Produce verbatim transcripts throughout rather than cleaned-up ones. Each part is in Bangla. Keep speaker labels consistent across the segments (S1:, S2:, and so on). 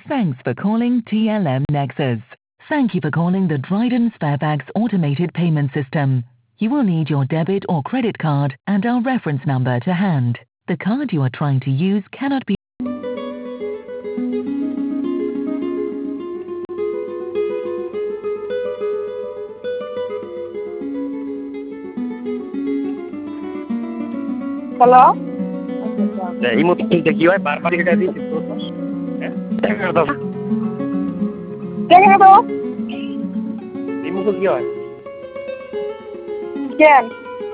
S1: Thanks for calling T L M Nexus. Thank you for calling the Dryden Sparebags automated payment system. You will need your debit or credit card and our reference number to hand. The card you are trying to use cannot be
S2: hello
S3: এই মতো কি হয় বারবার এটা দিচ্ছি তো হ্যাঁ
S2: কে কে তো
S3: এই মতো কি হয়
S2: কেন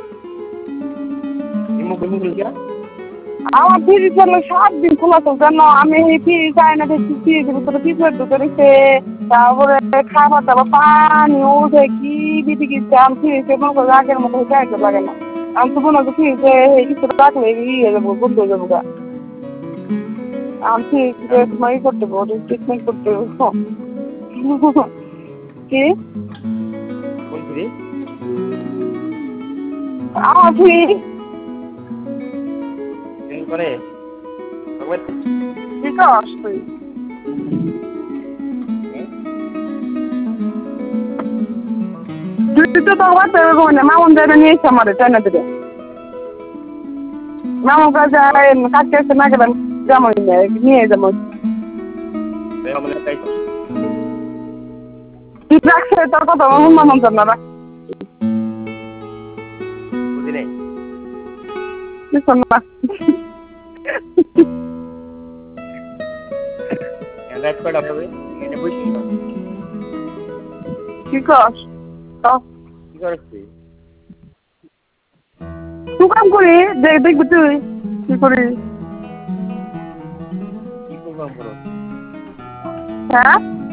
S3: এই মতো কি হয়
S2: আমার ফ্রিজ হলো সাত দিন খোলা তো কেন আমি এই ফ্রিজ চাই না দেখছি ফ্রিজের ভিতরে পিঁপড়ে ঢুকে রয়েছে তারপরে খাবার দাবার পানি উঠে কি দিদি গেছে আমি ফ্রিজে মনে করো আগের মতো চাইতে লাগে না আমি তো মনে হচ্ছে ফ্রিজে কিছু রাখলে ইয়ে যাবো বন্ধ হয়ে যাবো গা আমি ফ্রিজে তোমার ই করতে পারবো ট্রিটমেন্ট করতে পারবো কি
S3: কোন ফ্রিজ
S2: আমার ফ্রিজ
S3: এই করে
S2: কি করছ তুই তুই তো তোর বাচ্চা এরকম না মামুন যাবে নিয়ে এসে আমাদের তাই না দিবে মামুন কাছে কাছে এসে না গেলাম যেমন নিয়ে যেমন তুই রাখছে তোর কথা মামুন মামুন জান না রাখ
S3: বুঝি নাই
S2: কিছু না
S3: এন্ড্রয়েড কয়টা হবে এনে বসি
S2: কি করছ
S3: কি করছিস
S2: তুই কাম করি দেখ দেখবি তুই কি করি
S3: কি প্রোগ্রাম করো
S2: হ্যাঁ